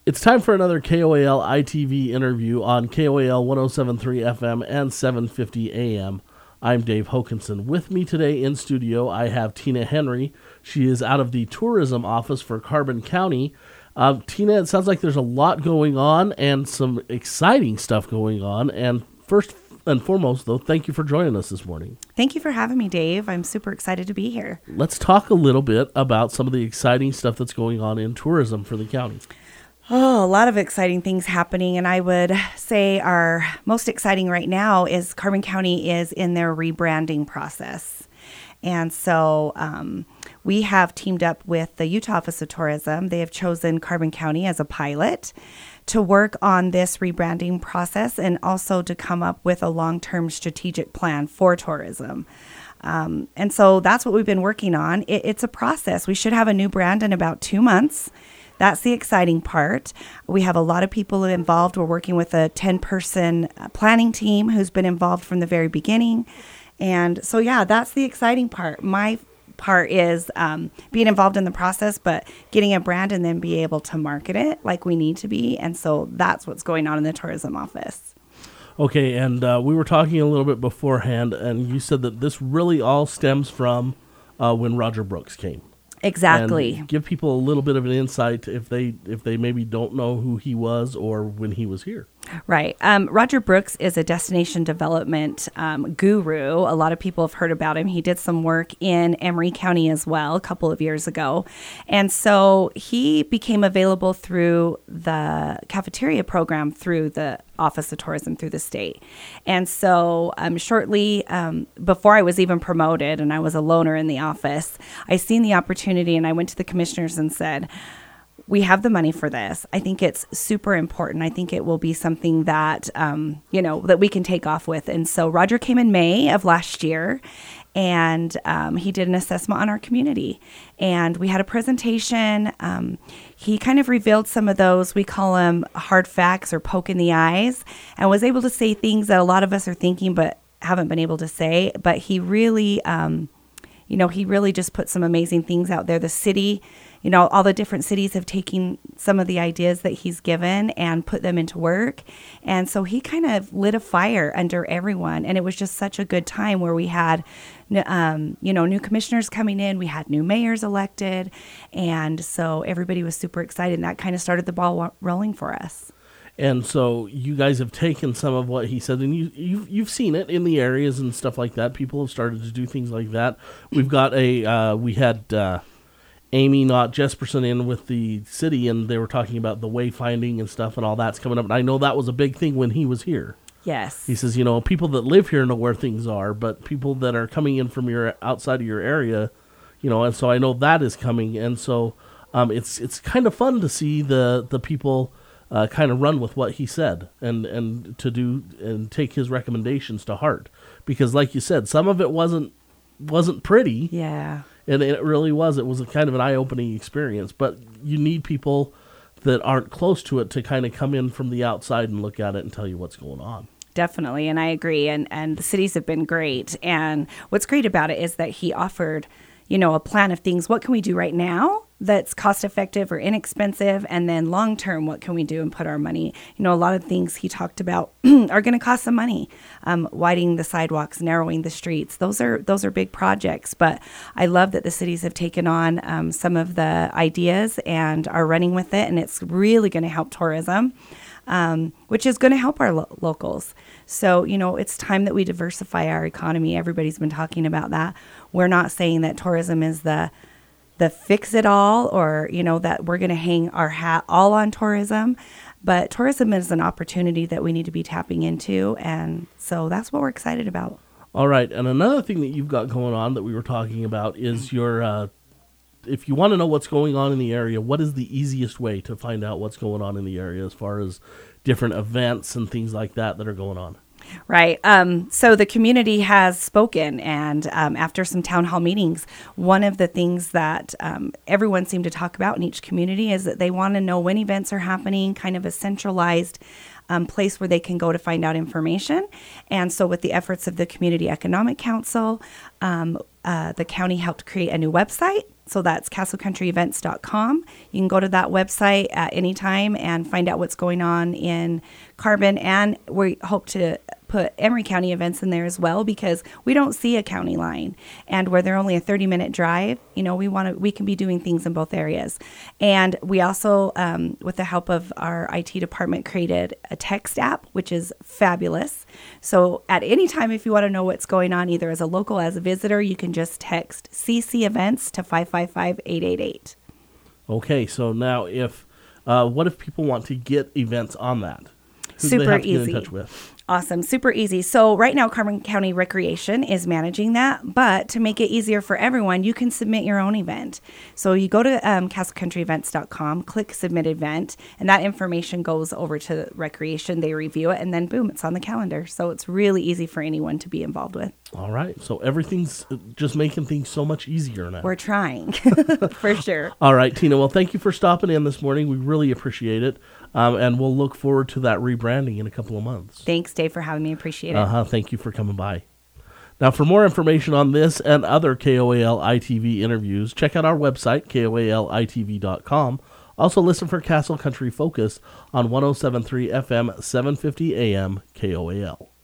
It's time for another KOAL ITV interview on KOAL 107.3 FM and 750 AM. I'm Dave Hokanson. With me today in studio, I have Tina Henry. She is out of the tourism office for Carbon County. Tina, it sounds like there's a lot going on and some exciting stuff going on. And first and foremost, though, thank you for joining us this morning. Thank you for having me, Dave. I'm super excited to be here. Let's talk a little bit about some of the exciting stuff that's going on in tourism for the county. Oh, a lot of exciting things happening. And I would say our most exciting right now is Carbon County is in their rebranding process. And so we have teamed up with the Utah Office of Tourism. They have chosen Carbon County as a pilot to work on this rebranding process and also to come up with a long-term strategic plan for tourism. And so that's what we've been working on. It's a process. We should have a new brand in about 2 months. That's the exciting part. We have a lot of people involved. We're working with a 10-person planning team who's been involved from the very beginning. And so, yeah, that's the exciting part. My part is being involved in the process, but getting a brand and then be able to market it like we need to be. And so that's what's going on in the tourism office. Okay, and we were talking a little bit beforehand, and you said that this really all stems from when Roger Brooks came. Exactly. And give people a little bit of an insight if they maybe don't know who he was or when he was here. Right. Roger Brooks is a destination development guru. A lot of people have heard about him. He did some work in Emery County as well a couple of years ago. And so he became available through the cafeteria program through the Office of Tourism through the state. And so shortly before I was even promoted and I was a loner in the office, I seen the opportunity and I went to the commissioners and said, we have the money for this. I think it's super important. I think it will be something that, that we can take off with. And so Roger came in May of last year, and he did an assessment on our community. And we had a presentation. He kind of revealed some of those, we call them hard facts or poke in the eyes, and was able to say things that a lot of us are thinking but haven't been able to say. But he really, he really just put some amazing things out there. The city, all the different cities have taken some of the ideas that he's given and put them into work. And so he kind of lit a fire under everyone. And it was just such a good time where we had, new commissioners coming in. We had new mayors elected. And so everybody was super excited. And that kind of started the ball rolling for us. And so you guys have taken some of what he said, and you've seen it in the areas and stuff like that. People have started to do things like that. We've got we had Amy Knott Jesperson in with the city, and they were talking about the wayfinding and stuff, and all that's coming up. And I know that was a big thing when he was here. Yes. He says, people that live here know where things are, but people that are coming in from your outside of your area, and so I know that is coming. And so it's kind of fun to see the people kind of run with what he said and to do and take his recommendations to heart, because like you said, some of it wasn't pretty. Yeah. And it really was. It was a kind of an eye-opening experience, but you need people that aren't close to it to kind of come in from the outside and look at it and tell you what's going on. Definitely, and I agree. And the cities have been great. And what's great about it is that he offered, a plan of things. What can we do right now that's cost effective or inexpensive? And then long term, what can we do and put our money? A lot of things he talked about are going to cost some money. Widening the sidewalks, narrowing the streets. Those are big projects. But I love that the cities have taken on some of the ideas and are running with it. And it's really going to help tourism. Which is going to help our locals. So, it's time that we diversify our economy. Everybody's been talking about that. We're not saying that tourism is the fix-it-all or, that we're going to hang our hat all on tourism. But tourism is an opportunity that we need to be tapping into. And so that's what we're excited about. All right. And another thing that you've got going on that we were talking about is your if you want to know what's going on in the area, what is the easiest way to find out what's going on in the area as far as different events and things like that are going on? Right. So the community has spoken, and after some town hall meetings, one of the things that everyone seemed to talk about in each community is that they want to know when events are happening, kind of a centralized place where they can go to find out information. And so with the efforts of the Community Economic Council, the county helped create a new website. So that's castlecountryevents.com. You can go to that website at any time and find out what's going on in Carbon. And we hope to put Emery County events in there as well, because we don't see a county line, and where they're only a 30-minute drive, we can be doing things in both areas. And we also, with the help of our IT department, created a text app, which is fabulous. So at any time, if you want to know what's going on, either as a local, as a visitor, you can just text CC events to 555-888. Okay, so now what if people want to get events on that? Who do they Super have to get easy. in touch with? Awesome. Super easy. So right now, Carbon County Recreation is managing that. But to make it easier for everyone, you can submit your own event. So you go to castlecountryevents.com, click Submit Event, and that information goes over to Recreation. They review it, and then boom, it's on the calendar. So it's really easy for anyone to be involved with. All right. So everything's just making things so much easier now. We're trying, for sure. All right, Tina. Well, thank you for stopping in this morning. We really appreciate it. And we'll look forward to that rebranding in a couple of months. Thanks, Dave, for having me. Appreciate it. Thank you for coming by. Now, for more information on this and other KOAL ITV interviews, check out our website, KOALITV.com. Also, listen for Castle Country Focus on 107.3 FM, 750 AM, KOAL.